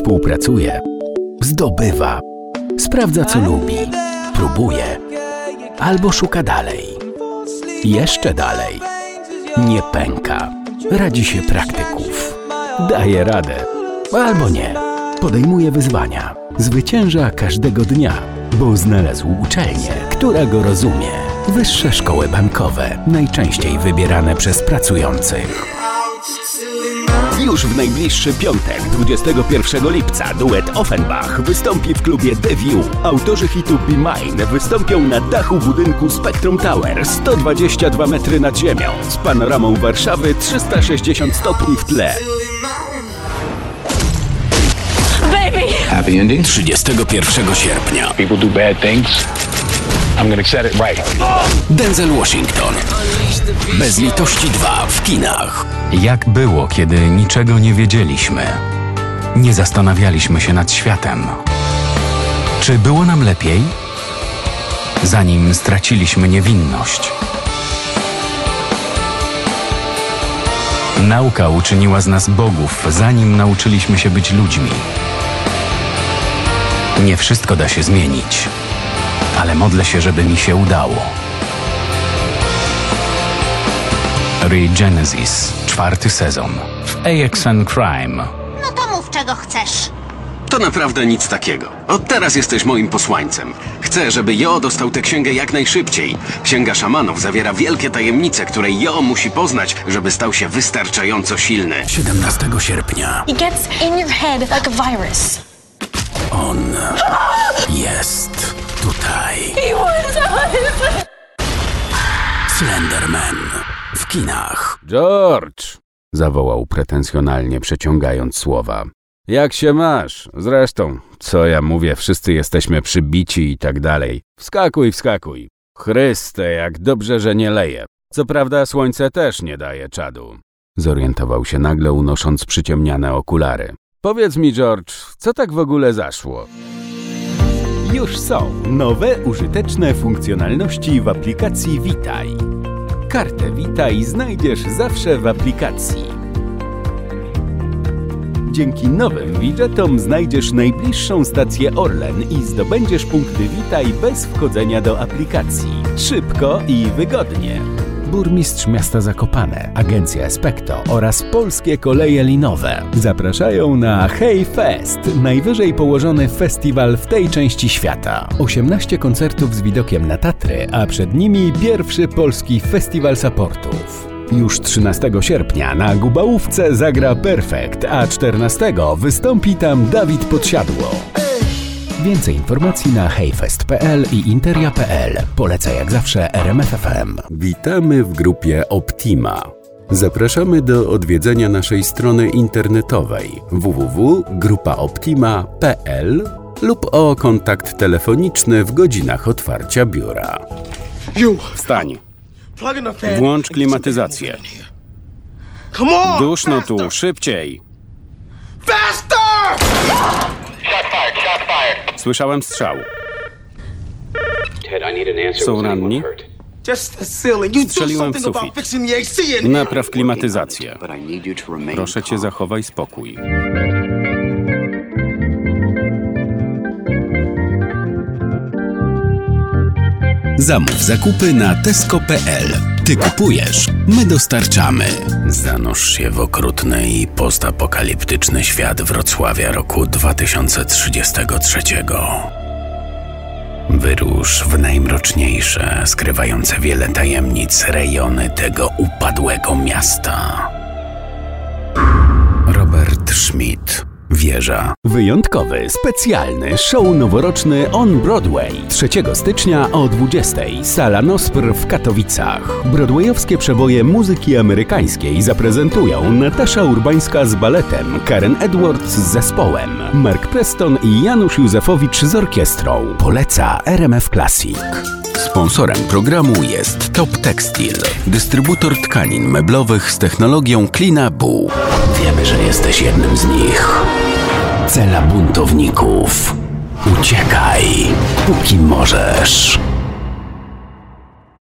Współpracuje, zdobywa, sprawdza co lubi, próbuje albo szuka dalej. Jeszcze dalej. Nie pęka. Radzi się praktyków. Daje radę. Albo nie. Podejmuje wyzwania. Zwycięża każdego dnia, bo znalazł uczelnię, która go rozumie. Wyższe szkoły bankowe, najczęściej wybierane przez pracujących. Już w najbliższy piątek, 21 lipca, duet Offenbach wystąpi w klubie The View. Autorzy hitu Be Mine wystąpią na dachu budynku Spectrum Tower, 122 metry nad ziemią, z panoramą Warszawy 360 stopni w tle. Happy ending. 31 sierpnia. People do bad things. I'm gonna set it right. Denzel Washington. Bez litości 2 w kinach. Jak było, kiedy niczego nie wiedzieliśmy? Nie zastanawialiśmy się nad światem. Czy było nam lepiej? Zanim straciliśmy niewinność. Nauka uczyniła z nas bogów, zanim nauczyliśmy się być ludźmi. Nie wszystko da się zmienić, ale modlę się, żeby mi się udało. Regenesis, 4. sezon w AXN Crime. No to mów, czego chcesz. To naprawdę nic takiego. Od teraz jesteś moim posłańcem. Chcę, żeby Jo dostał tę księgę jak najszybciej. Księga szamanów zawiera wielkie tajemnice, które Jo musi poznać, żeby stał się wystarczająco silny. 17 sierpnia. He gets in your head like a virus. On jest tutaj. Slenderman w kinach. George! Zawołał pretensjonalnie, przeciągając słowa. Jak się masz? Zresztą, co ja mówię, wszyscy jesteśmy przybici i tak dalej. Wskakuj, wskakuj. Chryste, jak dobrze, że nie leje. Co prawda słońce też nie daje czadu. Zorientował się nagle, unosząc przyciemniane okulary. Powiedz mi, George, co tak w ogóle zaszło? Już są nowe, użyteczne funkcjonalności w aplikacji Witaj. Kartę Witaj znajdziesz zawsze w aplikacji. Dzięki nowym widgetom znajdziesz najbliższą stację Orlen i zdobędziesz punkty Witaj bez wchodzenia do aplikacji. Szybko i wygodnie. Burmistrz miasta Zakopane, agencja Especto oraz Polskie Koleje Linowe zapraszają na Hey Fest, najwyżej położony festiwal w tej części świata. 18 koncertów z widokiem na Tatry, a przed nimi pierwszy polski festiwal supportów. Już 13 sierpnia na Gubałówce zagra Perfekt, a 14 wystąpi tam Dawid Podsiadło. Więcej informacji na hejfest.pl i interia.pl. Poleca jak zawsze RMF FM. Witamy w grupie Optima. Zapraszamy do odwiedzenia naszej strony internetowej www.grupaoptima.pl lub o kontakt telefoniczny w godzinach otwarcia biura. Wstań. Włącz klimatyzację. Duszno tu, szybciej. Słyszałem strzał. Są ranni? Strzeliłem w sufit. Napraw klimatyzację. Proszę cię, zachowaj spokój. Zamów zakupy na Tesco.pl. Ty kupujesz, my dostarczamy. Zanurz się w okrutny i postapokaliptyczny świat Wrocławia roku 2033. Wyrusz w najmroczniejsze, skrywające wiele tajemnic rejony tego upadłego miasta. Robert Schmidt. Wieża. Wyjątkowy, specjalny show noworoczny On Broadway. 3 stycznia o 20:00. Sala Nospr w Katowicach. Broadwayowskie przeboje muzyki amerykańskiej zaprezentują Natasza Urbańska z baletem, Karen Edwards z zespołem, Mark Preston i Janusz Józefowicz z orkiestrą. Poleca RMF Classic. Sponsorem programu jest Top Textile, dystrybutor tkanin meblowych z technologią Cleanabu. Wiemy, że jesteś jednym z nich. Cela buntowników. Uciekaj, póki możesz.